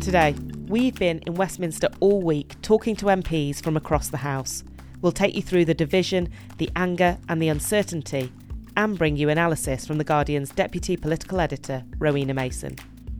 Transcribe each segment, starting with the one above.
Today, we've been in Westminster all week talking to MPs from across the House. We'll take you through the division, the anger and the uncertainty, and bring you analysis from The Guardian's Deputy Political Editor, Rowena Mason.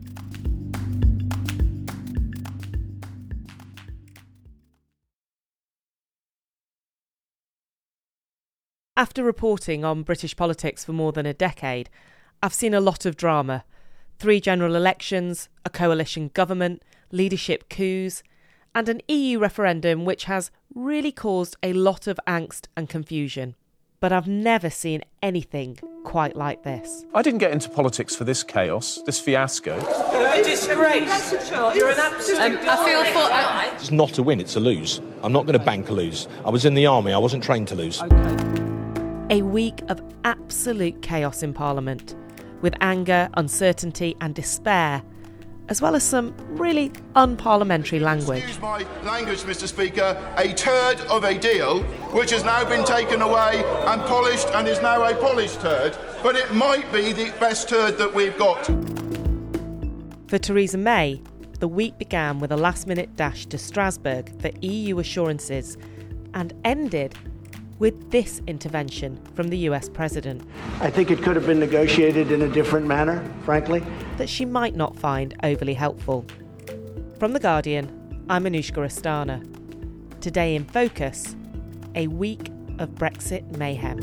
After reporting on British politics for more than a decade, I've seen a lot of drama. 3 general elections, a coalition government, leadership coups, and an EU referendum which has really caused a lot of angst and confusion. But I've never seen anything quite like this. I didn't get into politics for this chaos, this fiasco. A disgrace. You're an absolute It's not a win, it's a lose. I'm not going to bank a lose. I was in the army, I wasn't trained to lose. A week of absolute chaos in Parliament, with anger, uncertainty and despair, as well as some really unparliamentary language. Excuse my language, Mr. Speaker, a turd of a deal, which has now been taken away and polished and is now a polished turd, but it might be the best turd that we've got. For Theresa May, the week began with a last-minute dash to Strasbourg for EU assurances and ended with this intervention from the US President. I think it could have been negotiated in a different manner, frankly. That she might not find overly helpful. From The Guardian, I'm Anushka Astana. Today in focus, a week of Brexit mayhem.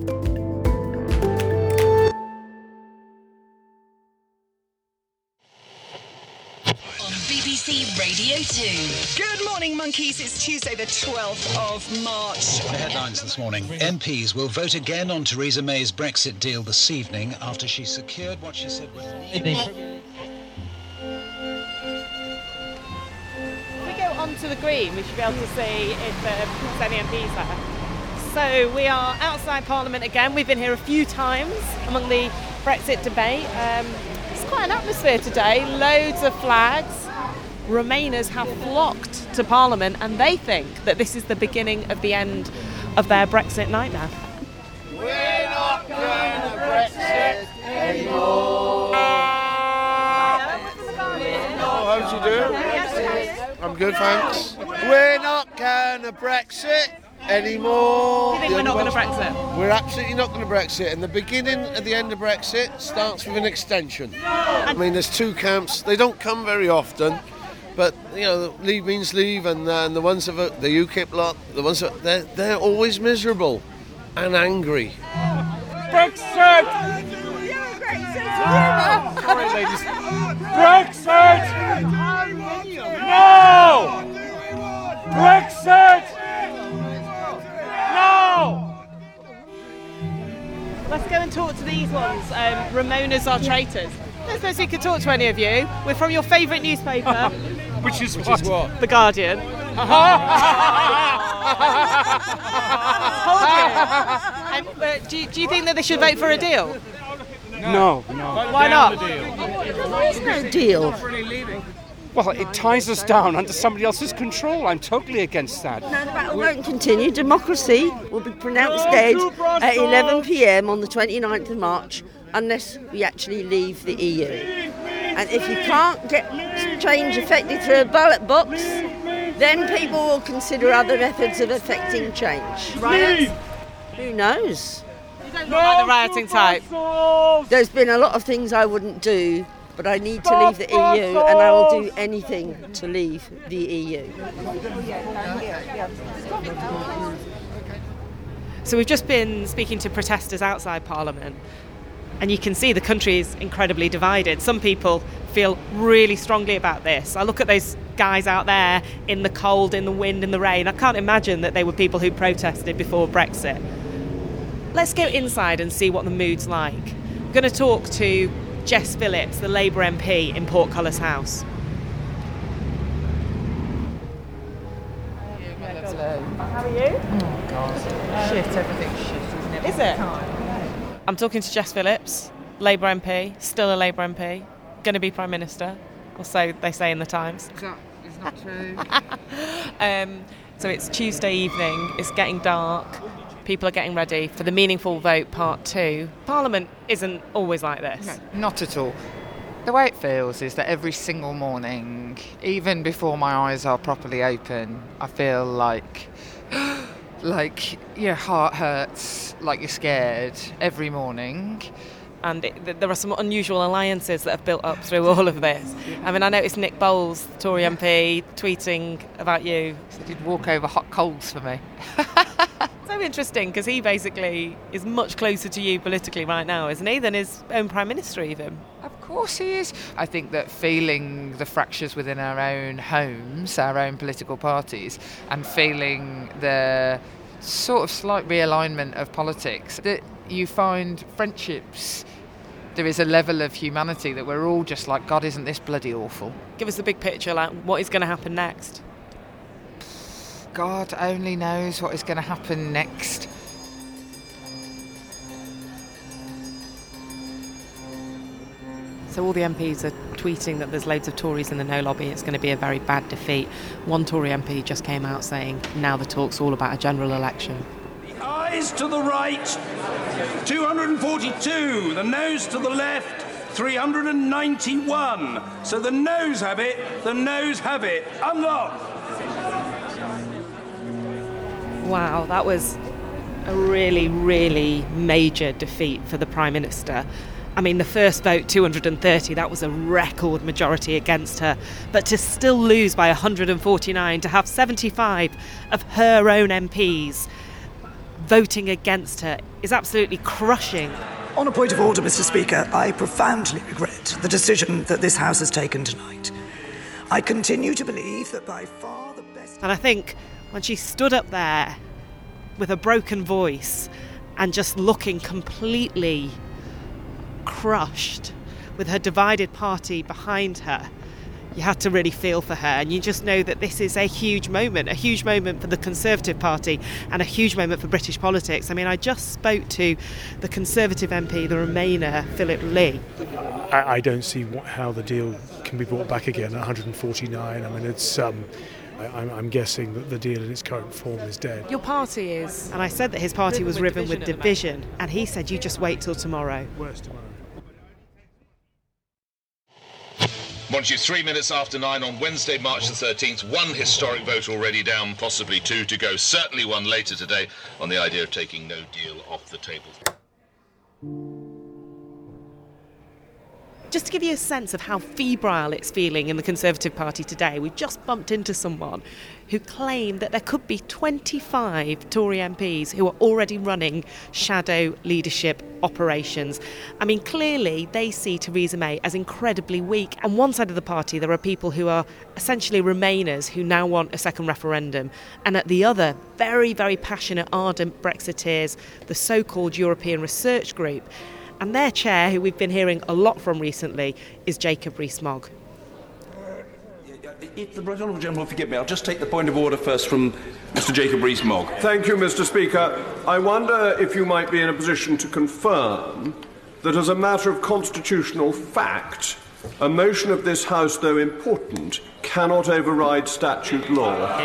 BBC Radio 2. Good morning, monkeys. It's Tuesday, the 12th of March. The headlines this morning. MPs will vote again on Theresa May's Brexit deal this evening after she secured what she said was... If we go onto the green, we should be able to see if there's any MPs there. So we are outside Parliament again. We've been here a few times among the Brexit debate. It's quite an atmosphere today. Loads of flags. Remainers have flocked to Parliament and they think that this is the beginning of the end of their Brexit nightmare. We're not going to Brexit anymore. How's you doing? I'm good, thanks. We're not going to Brexit anymore. You think we're not going to Brexit? We're absolutely not going to Brexit, and the beginning and the end of Brexit starts with an extension. I mean, there's 2 camps. They don't come very often. But, you know, leave means leave, and the ones that vote, the UKIP lot, the ones that they're always miserable and angry. Brexit! Sorry, ladies. Brexit! No! Brexit! No! Let's go and talk to these ones. Ramonas are traitors. I suppose we could talk to any of you. We're from your favourite newspaper. Which is what? The Guardian. Do you think that they should vote for a deal? No. Why not? There's no deal. Well, it ties us down under somebody else's control. I'm totally against that. No, the battle won't continue. Democracy will be pronounced dead at 11 p.m. on the 29th of March unless we actually leave the EU. And if you can't get change effected through a ballot box, then people will consider other methods of effecting change. Riots? Who knows? You don't look like the rioting type. There's been a lot of things I wouldn't do, but I need to leave the EU, and I will do anything to leave the EU. So we've just been speaking to protesters outside Parliament, and you can see the country is incredibly divided. Some people feel really strongly about this. I look at those guys out there in the cold, in the wind, in the rain. I can't imagine that they were people who protested before Brexit. Let's go inside and see what the mood's like. I'm going to talk to Jess Phillips, the Labour MP in Portcullis House. How are you? Oh, God. Shit, everything's shit, isn't it? Is it? I'm talking to Jess Phillips, Labour MP, still a Labour MP, going to be Prime Minister, or so they say in the Times. It's not true. So it's Tuesday evening, it's getting dark, people are getting ready for the Meaningful Vote Part 2. Parliament isn't always like this. No, not at all. The way it feels is that every single morning, even before my eyes are properly open, I feel like your heart hurts, like you're scared every morning. And there are some unusual alliances that have built up through all of this. I mean, I noticed Nick Bowles, Tory MP, tweeting about you. He did walk over hot coals for me. So interesting, because he basically is much closer to you politically right now, isn't he, than his own Prime Minister even? Of course he is. I think that feeling the fractures within our own homes, our own political parties, and feeling the sort of slight realignment of politics, that you find friendships, there is a level of humanity that we're all just like, God, isn't this bloody awful? Give us the big picture, like what is going to happen next? God only knows what is going to happen next. So all the MPs are tweeting that there's loads of Tories in the no lobby. It's going to be a very bad defeat. One Tory MP just came out saying now the talk's all about a general election. The ayes to the right, 242. The noes to the left, 391. So the noes have it. The noes have it. Unlock. Wow, that was a really, really major defeat for the Prime Minister. I mean, the first vote, 230, that was a record majority against her. But to still lose by 149, to have 75 of her own MPs voting against her is absolutely crushing. On a point of order, Mr. Speaker, I profoundly regret the decision that this House has taken tonight. I continue to believe that by far the best... And I think when she stood up there with a broken voice and just looking completely crushed with her divided party behind her, you had to really feel for her, and you just know that this is a huge moment for the Conservative Party and a huge moment for British politics. I mean, I just spoke to the Conservative MP, the Remainer, Philip Lee. I don't see how the deal can be brought back again at 149. I mean, it's... I'm guessing that the deal in its current form is dead. Your party is. And I said that his party was riven with division. And he said, you just wait till tomorrow. Worse tomorrow. Want you 3 minutes after 9 on Wednesday, March the 13th. One historic vote already down, possibly two to go. Certainly one later today on the idea of taking no deal off the table. Just to give you a sense of how febrile it's feeling in the Conservative Party today, we just bumped into someone who claimed that there could be 25 Tory MPs who are already running shadow leadership operations. I mean, clearly they see Theresa May as incredibly weak. On one side of the party, there are people who are essentially Remainers who now want a second referendum. And at the other, very, very passionate, ardent Brexiteers, the so-called European Research Group. And their chair, who we've been hearing a lot from recently, is Jacob Rees-Mogg. If the Honourable Gentleman will forgive me, I'll just take the point of order first from Mr. Jacob Rees-Mogg. Thank you, Mr. Speaker. I wonder if you might be in a position to confirm that as a matter of constitutional fact, a motion of this House, though important, cannot override statute law.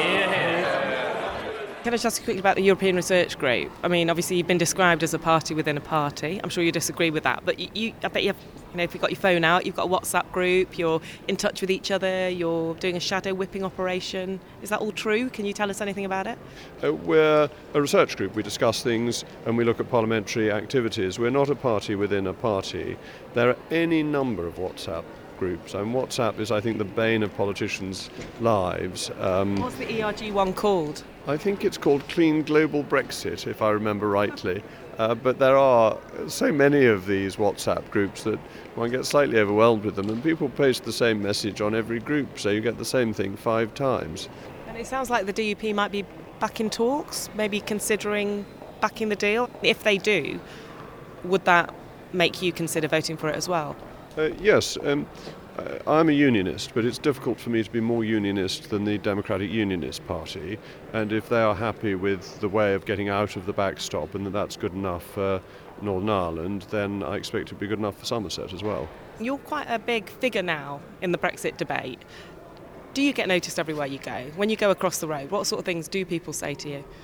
Can I just ask you quickly about the European Research Group? I mean, obviously you've been described as a party within a party. I'm sure you disagree with that, but I bet you have, if you've got your phone out, you've got a WhatsApp group, you're in touch with each other, you're doing a shadow whipping operation. Is that all true? Can you tell us anything about it? We're a research group. We discuss things and we look at parliamentary activities. We're not a party within a party. There are any number of WhatsApp groups, and WhatsApp is, I think, the bane of politicians' lives. What's the ERG one called? I think it's called Clean Global Brexit, if I remember rightly. But there are so many of these WhatsApp groups that one gets slightly overwhelmed with them, and people post the same message on every group, so you get the same thing 5 times. And it sounds like the DUP might be back in talks, maybe considering backing the deal. If they do, would that make you consider voting for it as well? Yes. I'm a unionist, but it's difficult for me to be more unionist than the Democratic Unionist Party. And if they are happy with the way of getting out of the backstop and that's good enough for Northern Ireland, then I expect it to be good enough for Somerset as well. You're quite a big figure now in the Brexit debate. Do you get noticed everywhere you go? When you go across the road, what sort of things do people say to you?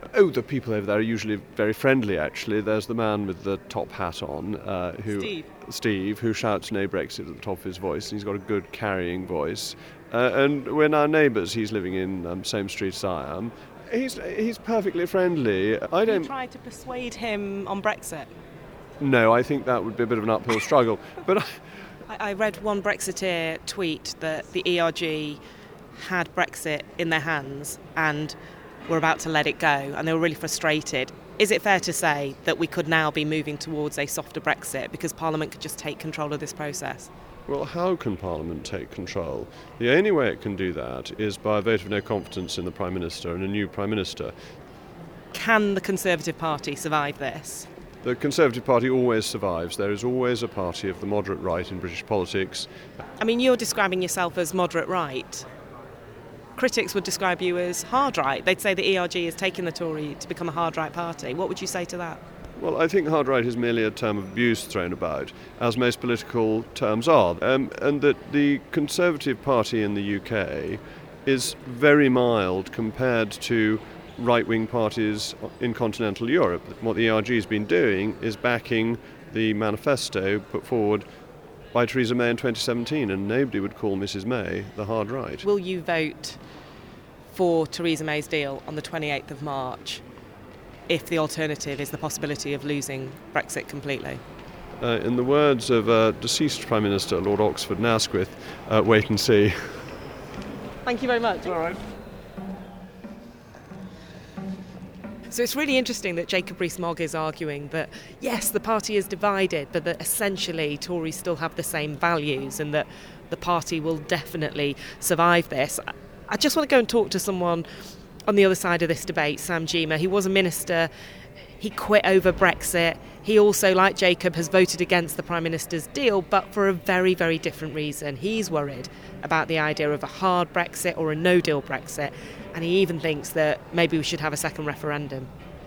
Oh, the people over there are usually very friendly, actually. There's the man with the top hat on, Steve, who shouts no Brexit at the top of his voice, and he's got a good carrying voice. And we're now neighbours. He's living in same street as I am. He's perfectly friendly. Have you tried to persuade him on Brexit? No, I think that would be a bit of an uphill struggle. But I read one Brexiteer tweet that the ERG had Brexit in their hands and were about to let it go, and they were really frustrated. Is it fair to say that we could now be moving towards a softer Brexit because Parliament could just take control of this process? Well, how can Parliament take control? The only way it can do that is by a vote of no confidence in the Prime Minister and a new Prime Minister. Can the Conservative Party survive this? The Conservative Party always survives. There is always a party of the moderate right in British politics. I mean, you're describing yourself as moderate right. Critics would describe you as hard right. They'd say the ERG is taking the Tory to become a hard right party. What would you say to that? Well, I think hard right is merely a term of abuse thrown about, as most political terms are, and that the Conservative Party in the UK is very mild compared to right-wing parties in continental Europe. What the ERG has been doing is backing the manifesto put forward by Theresa May in 2017, and nobody would call Mrs May the hard right. Will you vote for Theresa May's deal on the 28th of March if the alternative is the possibility of losing Brexit completely? In the words of deceased Prime Minister Lord Oxford Nasquith, wait and see. Thank you very much. All right. So it's really interesting that Jacob Rees-Mogg is arguing that, yes, the party is divided, but that essentially Tories still have the same values and that the party will definitely survive this. I just want to go and talk to someone on the other side of this debate, Sam Gyimah. He was a minister. He quit over Brexit. He also, like Jacob, has voted against the Prime Minister's deal, but for a very, very different reason. He's worried about the idea of a hard Brexit or a no-deal Brexit, and he even thinks that maybe we should have a second referendum.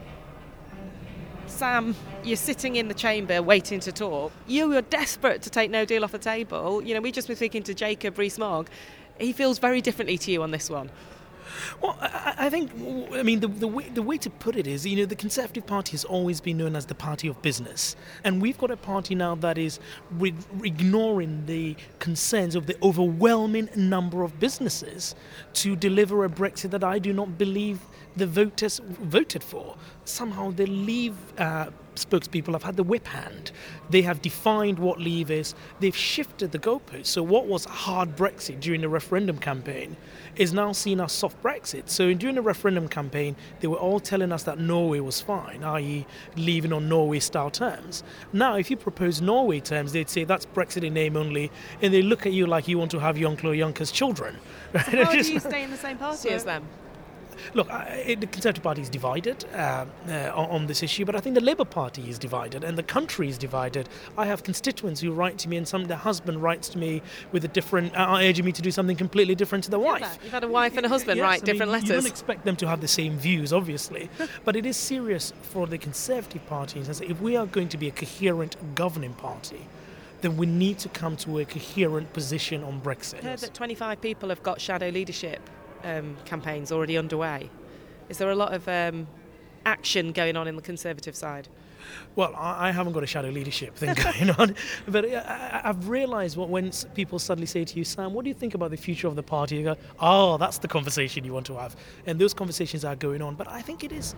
Sam, you're sitting in the chamber waiting to talk. You're desperate to take no deal off the table. You know, we've just been speaking to Jacob Rees-Mogg. He feels very differently to you on this one. Well, I think, I mean, the way to put it is, you know, the Conservative Party has always been known as the party of business. And we've got a party now that is ignoring the concerns of the overwhelming number of businesses to deliver a Brexit that I do not believe the voters voted for. Somehow the Leave spokespeople have had the whip hand. They have defined what Leave is. They've shifted the goalposts. So what was hard Brexit during the referendum campaign is now seen as soft Brexit. So during the referendum campaign, they were all telling us that Norway was fine, i.e. leaving on Norway-style terms. Now, if you propose Norway terms, they'd say that's Brexit in name only, and they look at you like you want to have Jean-Claude Juncker's children. So how do you stay in the same party as them? Look, the Conservative Party is divided on this issue, but I think the Labour Party is divided and the country is divided. I have constituents who write to me, and their husband writes to me with a different, urging me to do something completely different to their wife. You've had a wife and a husband write different letters. You don't expect them to have the same views, obviously, but it is serious for the Conservative Party. If we are going to be a coherent governing party, then we need to come to a coherent position on Brexit. I heard that 25 people have got shadow leadership campaigns already underway. Is there a lot of action going on in the Conservative side? Well, I haven't got a shadow leadership thing going on, but I've realised when people suddenly say to you, Sam, what do you think about the future of the party? You go, oh, that's the conversation you want to have. And those conversations are going on. But I think this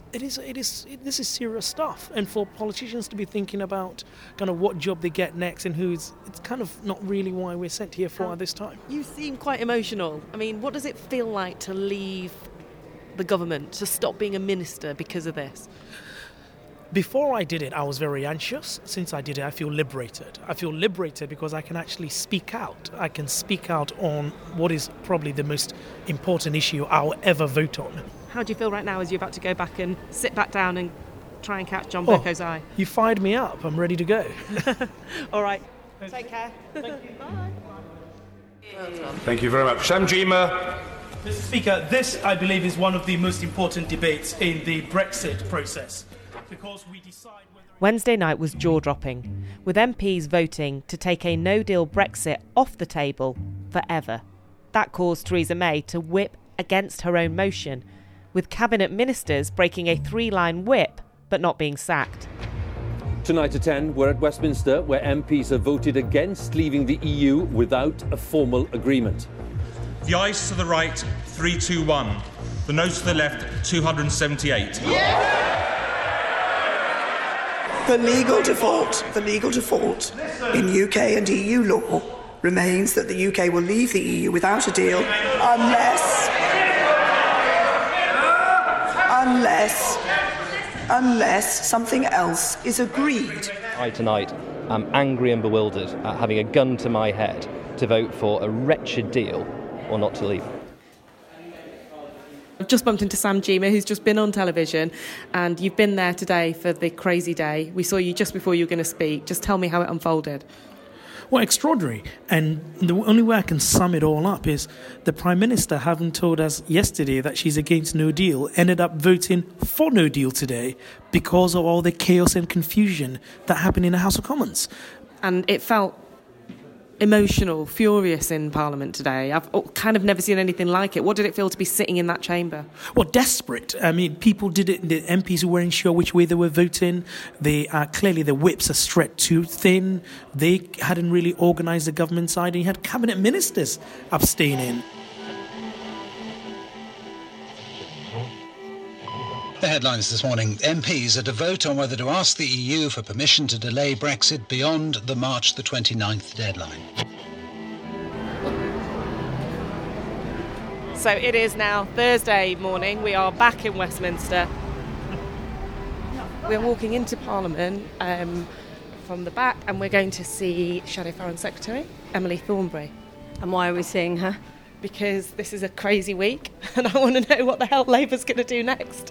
is serious stuff. And for politicians to be thinking about kind of what job they get next and it's kind of not really why we're sent here for at this time. You seem quite emotional. I mean, what does it feel like to leave the government, to stop being a minister because of this? Before I did it, I was very anxious. Since I did it, I feel liberated. I feel liberated because I can actually speak out. I can speak out on what is probably the most important issue I'll ever vote on. How do you feel right now as you're about to go back and sit back down and try and catch John Berco's eye? You fired me up. I'm ready to go. All right. Take care. Thank you. Bye. Thank you very much. Sam Gyimah. Mr. Speaker, this, I believe, is one of the most important debates in the Brexit process. Because we decide whether... Wednesday night was jaw-dropping, with MPs voting to take a no-deal Brexit off the table forever. That caused Theresa May to whip against her own motion, with cabinet ministers breaking a 3-line whip but not being sacked. Tonight at 10, we're at Westminster, where MPs have voted against leaving the EU without a formal agreement. The ayes to the right, 321. The noes to the left, 278. The legal default in UK and EU law remains that the UK will leave the EU without a deal unless something else is agreed. I tonight am angry and bewildered at having a gun to my head to vote for a wretched deal or not to leave. I've just bumped into Sam Gyimah, who's just been on television, and you've been there today for the crazy day. We saw you just before you were going to speak. Just tell me how it unfolded. Well, extraordinary. And the only way I can sum it all up is the Prime Minister, having told us yesterday that she's against no deal, ended up voting for no deal today because of all the chaos and confusion that happened in the House of Commons. And it felt emotional, furious in Parliament today. I've kind of never seen anything like it. What did it feel to be sitting in that chamber? Well, desperate. I mean, people did it. The MPs who weren't sure which way they were voting. Clearly the whips are stretched too thin. They hadn't really organised the government side, and you had cabinet ministers abstaining. The headlines this morning. MPs are to vote on whether to ask the EU for permission to delay Brexit beyond the March the 29th deadline. So it is now Thursday morning. We are back in Westminster. We're walking into Parliament from the back, and we're going to see Shadow Foreign Secretary Emily Thornberry. And why are we seeing her? Because this is a crazy week and I want to know what the hell Labour's going to do next.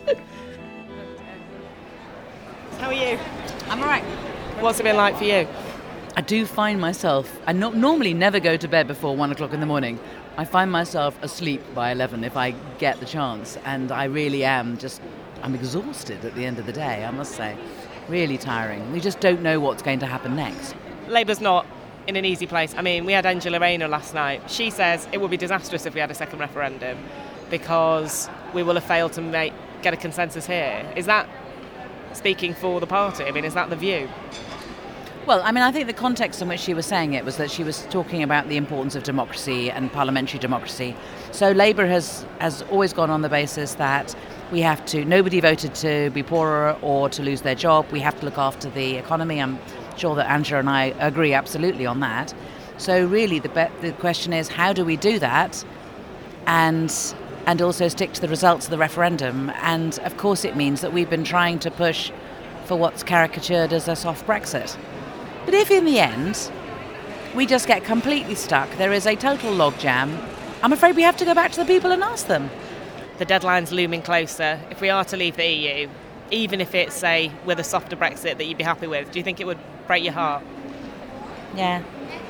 How are you? I'm all right. What's it been like for you? I do find myself, I normally never go to bed before 1 o'clock in the morning. I find myself asleep by 11 if I get the chance, and I really am I'm exhausted at the end of the day, I must say. Really tiring. We just don't know what's going to happen next. Labour's not in an easy place. I mean, we had Angela Rayner last night. She says it would be disastrous if we had a second referendum because we will have failed to get a consensus here. Is that speaking for the party? I mean, is that the view? Well, I mean, I think the context in which she was saying it was that she was talking about the importance of democracy and parliamentary democracy. So Labour has always gone on the basis that nobody voted to be poorer or to lose their job. We have to look after the economy. I'm sure that Angela and I agree absolutely on that. So really the question is, how do we do that and also stick to the results of the referendum? And of course it means that we've been trying to push for what's caricatured as a soft Brexit. But if in the end we just get completely stuck, there is a total logjam, I'm afraid we have to go back to the people and ask them. The deadline's looming closer. If we are to leave the EU, even if it's, say, with a softer Brexit that you'd be happy with, do you think it would break your heart? Yeah.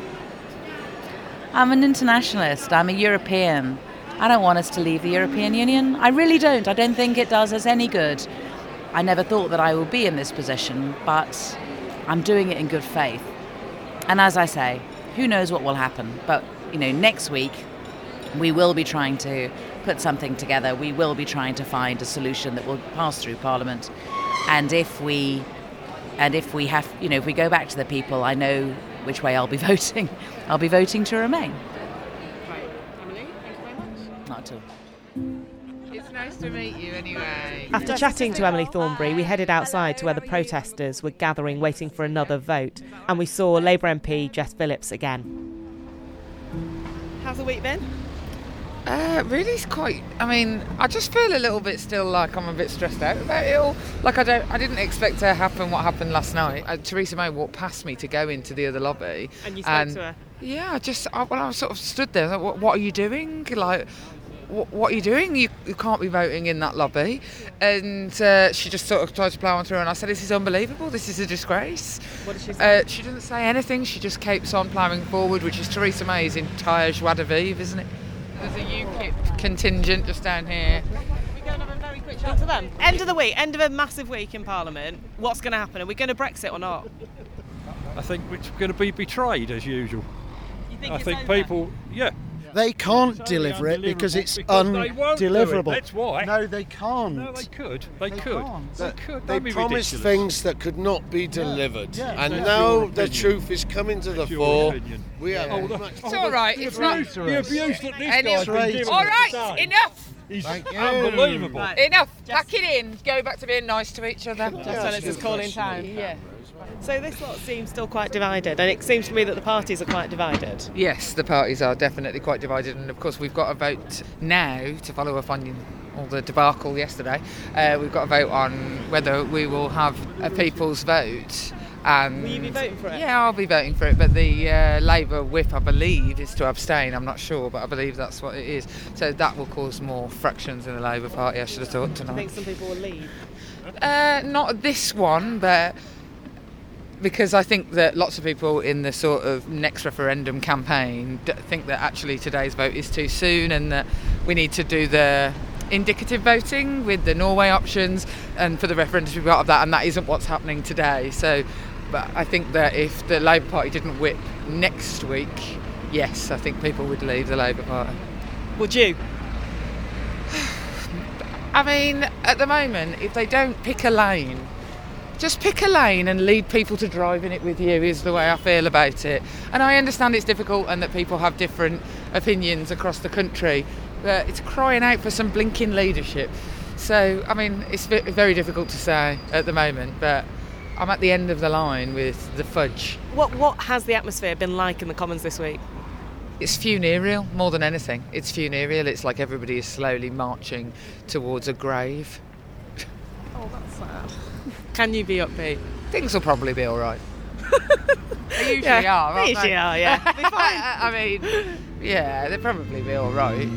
I'm an internationalist. I'm a European. I don't want us to leave the European Union. I really don't. I don't think it does us any good. I never thought that I would be in this position, but I'm doing it in good faith. And as I say, who knows what will happen? But, next week we will be trying to put something together. We will be trying to find a solution that will pass through Parliament. And if we go back to the people, I know which way I'll be voting. I'll be voting to remain. Right. Emily, thank you very much. Not at all. It's nice to meet you anyway. After chatting to Emily Thornberry, we headed outside to where the protesters were gathering, waiting for another vote. And we saw Labour MP Jess Phillips again. How's the week been? Really, it's quite. I mean, I just feel a little bit still like I'm a bit stressed out about it all. Like I didn't expect to happen what happened last night. Theresa May walked past me to go into the other lobby. And you spoke to her? Yeah, when I sort of stood there, I was like, what are you doing? Like, what are you doing? You can't be voting in that lobby. And she just sort of tried to plough on through, and I said, this is unbelievable. This is a disgrace. What did she say? She didn't say anything. She just keeps on ploughing forward, which is Theresa May's entire joie de vivre, isn't it? There's a UKIP contingent just down here. We go and have a very quick chat to them. End of the week, end of a massive week in Parliament. What's going to happen? Are we going to Brexit or not? I think we're going to be betrayed as usual. You think I it's think over? people, yeah. They can't deliver it because it's undeliverable. That's why. No, they can't. No, they could. They could. They promised things that could not be delivered, and That's now your the opinion. truth is coming to the That's your fore. opinion. We have It's all right. It's not. The abuse that this Any- guy's been given. all right, today enough. is Thank you. unbelievable. Enough. Pack it in. Go back to being nice to each other. Just when it's his calling time. Yeah. So this lot seems still quite divided, and it seems to me that the parties are quite divided. Yes, the parties are definitely quite divided, and of course we've got a vote now to follow up on all the debacle yesterday. We've got a vote on whether we will have a people's vote. And will you be voting for it? Yeah, I'll be voting for it, but the Labour whip, I believe, is to abstain. I'm not sure, but I believe that's what it is. So that will cause more fractions in the Labour Party, I should have thought, tonight. I think some people will leave. Not this one, but because I think that lots of people in the sort of next referendum campaign think that actually today's vote is too soon and that we need to do the indicative voting with the Norway options and for the referendum to be part of that, and that isn't what's happening today. So, but I think that if the Labour Party didn't whip next week, yes, I think people would leave the Labour Party. Would you? I mean, at the moment, if they don't pick a lane, just pick a lane and lead people to drive in it with you is the way I feel about it. And I understand it's difficult and that people have different opinions across the country, but it's crying out for some blinking leadership. So, I mean, it's very difficult to say at the moment, but I'm at the end of the line with the fudge. What has the atmosphere been like in the Commons this week? It's funereal more than anything. It's funereal. It's like everybody is slowly marching towards a grave. Oh, that's sad. Can you be upbeat? Things will probably be all right. They usually are, aren't they? Usually are, yeah. Be fine. I mean, yeah, they'll probably be all right.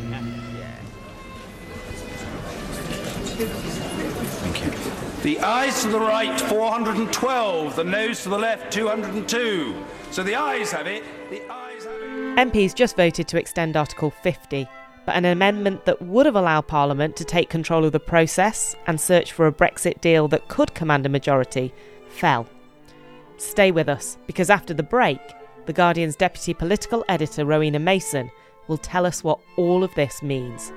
Thank you. The ayes to the right, 412. The noes to the left, 202. So the ayes have it. The ayes have it. MPs just voted to extend Article 50, but an amendment that would have allowed Parliament to take control of the process and search for a Brexit deal that could command a majority fell. Stay with us, because after the break, The Guardian's deputy political editor Rowena Mason will tell us what all of this means.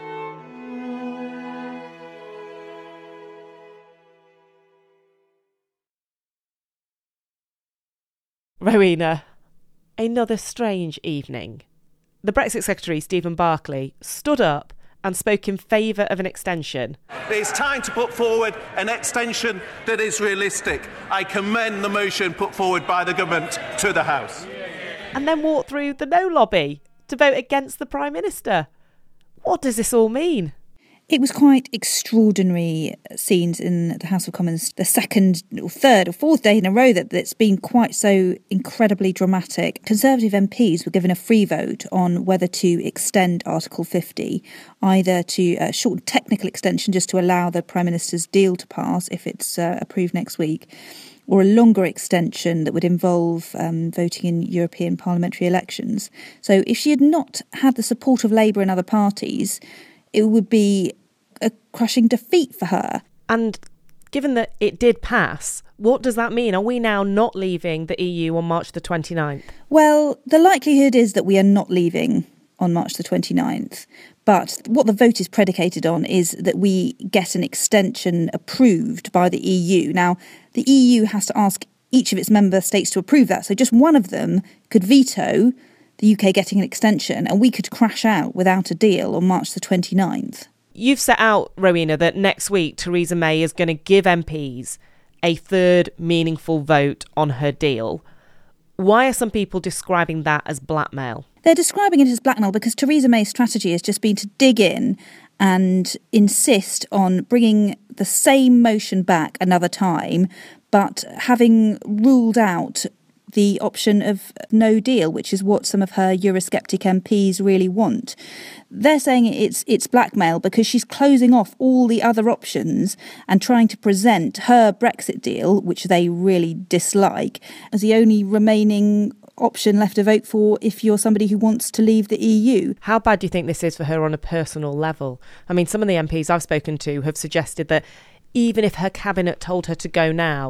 Rowena, another strange evening. The Brexit Secretary, Stephen Barclay, stood up and spoke in favour of an extension. It's time to put forward an extension that is realistic. I commend the motion put forward by the government to the House. And then walked through the No lobby to vote against the Prime Minister. What does this all mean? It was quite extraordinary scenes in the House of Commons, the second or third or fourth day in a row that's been quite so incredibly dramatic. Conservative MPs were given a free vote on whether to extend Article 50, either to a short technical extension just to allow the Prime Minister's deal to pass if it's approved next week, or a longer extension that would involve voting in European parliamentary elections. So if she had not had the support of Labour and other parties, it would be a crushing defeat for her. And given that it did pass, what does that mean? Are we now not leaving the EU on March the 29th? Well, the likelihood is that we are not leaving on March the 29th. But what the vote is predicated on is that we get an extension approved by the EU. Now, the EU has to ask each of its member states to approve that. So just one of them could veto the UK getting an extension, and we could crash out without a deal on March the 29th. You've set out, Rowena, that next week Theresa May is going to give MPs a third meaningful vote on her deal. Why are some people describing that as blackmail? They're describing it as blackmail because Theresa May's strategy has just been to dig in and insist on bringing the same motion back another time, but having ruled out the option of no deal, which is what some of her Eurosceptic MPs really want. They're saying it's blackmail because she's closing off all the other options and trying to present her Brexit deal, which they really dislike, as the only remaining option left to vote for if you're somebody who wants to leave the EU. How bad do you think this is for her on a personal level? I mean, some of the MPs I've spoken to have suggested that even if her cabinet told her to go now,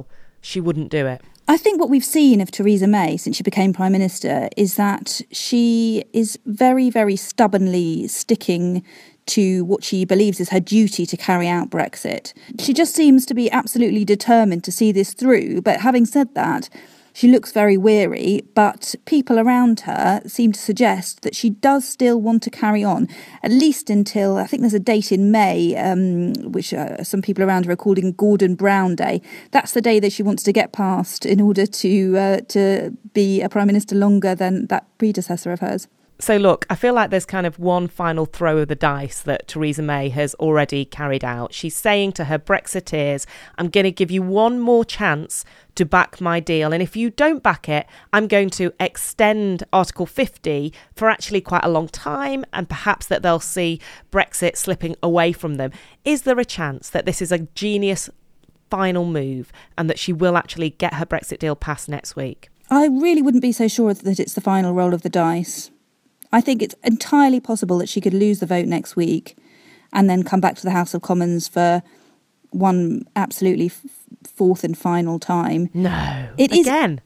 she wouldn't do it. I think what we've seen of Theresa May since she became Prime Minister is that she is very, very stubbornly sticking to what she believes is her duty to carry out Brexit. She just seems to be absolutely determined to see this through. But having said that, she looks very weary, but people around her seem to suggest that she does still want to carry on, at least until, I think there's a date in May, which some people around her are calling Gordon Brown Day. That's the day that she wants to get past in order to be a Prime Minister longer than that predecessor of hers. So look, I feel like there's kind of one final throw of the dice that Theresa May has already carried out. She's saying to her Brexiteers, I'm going to give you one more chance to back my deal. And if you don't back it, I'm going to extend Article 50 for actually quite a long time, and perhaps that they'll see Brexit slipping away from them. Is there a chance that this is a genius final move and that she will actually get her Brexit deal passed next week? I really wouldn't be so sure that it's the final roll of the dice. I think it's entirely possible that she could lose the vote next week and then come back to the House of Commons for one absolutely fourth and final time. No, again.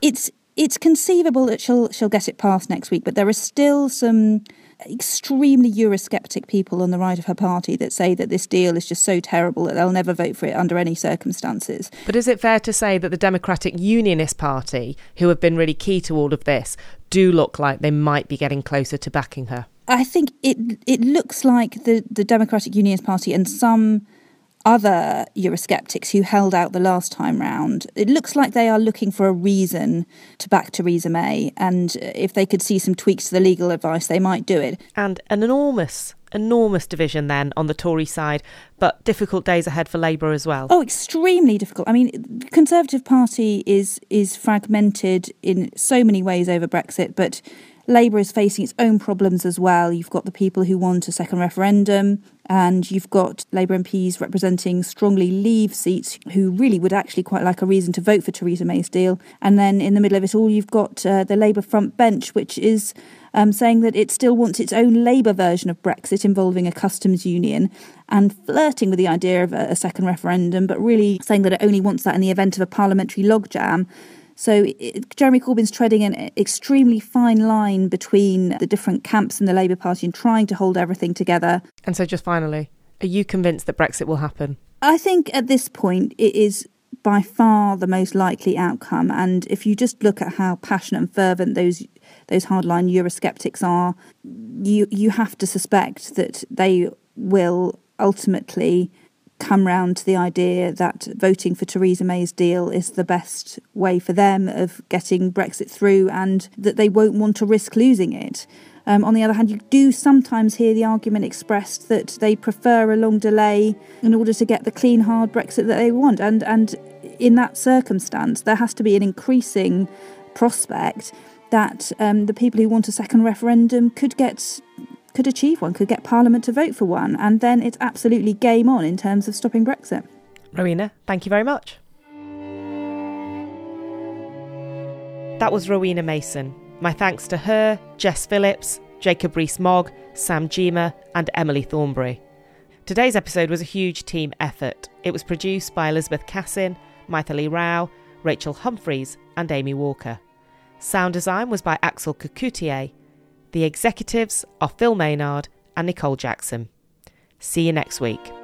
It's conceivable that she'll get it passed next week, but there are still some extremely Eurosceptic people on the right of her party that say that this deal is just so terrible that they'll never vote for it under any circumstances. But is it fair to say that the Democratic Unionist Party, who have been really key to all of this, do look like they might be getting closer to backing her? I think it looks like the Democratic Unionist Party and some other Eurosceptics who held out the last time round, it looks like they are looking for a reason to back Theresa May, and if they could see some tweaks to the legal advice, they might do it. And an enormous division then on the Tory side, but difficult days ahead for Labour as well. Oh, extremely difficult. I mean, the Conservative Party is fragmented in so many ways over Brexit, but Labour is facing its own problems as well. You've got the people who want a second referendum, and you've got Labour MPs representing strongly Leave seats who really would actually quite like a reason to vote for Theresa May's deal. And then in the middle of it all, you've got the Labour front bench, which is saying that it still wants its own Labour version of Brexit involving a customs union, and flirting with the idea of a second referendum, but really saying that it only wants that in the event of a parliamentary logjam. So Jeremy Corbyn's treading an extremely fine line between the different camps in the Labour Party and trying to hold everything together. And so just finally, are you convinced that Brexit will happen? I think at this point it is by far the most likely outcome. And if you just look at how passionate and fervent those hardline Eurosceptics are, you have to suspect that they will ultimately come round to the idea that voting for Theresa May's deal is the best way for them of getting Brexit through, and that they won't want to risk losing it. On the other hand, you do sometimes hear the argument expressed that they prefer a long delay in order to get the clean, hard Brexit that they want. And in that circumstance, there has to be an increasing prospect that the people who want a second referendum could achieve one, could get Parliament to vote for one, and then it's absolutely game on in terms of stopping Brexit. Rowena, thank you very much. That was Rowena Mason. My thanks to her, Jess Phillips, Jacob Rees-Mogg, Sam Gema and Emily Thornberry. Today's episode was a huge team effort. It was produced by Elizabeth Cassin, Maithili Rao, Rachel Humphreys and Amy Walker. Sound design was by Axel Kukutie. The executives are Phil Maynard and Nicole Jackson. See you next week.